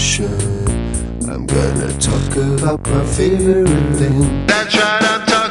ocean. I'm gonna talk about my favorite thing. That's right, I'm talking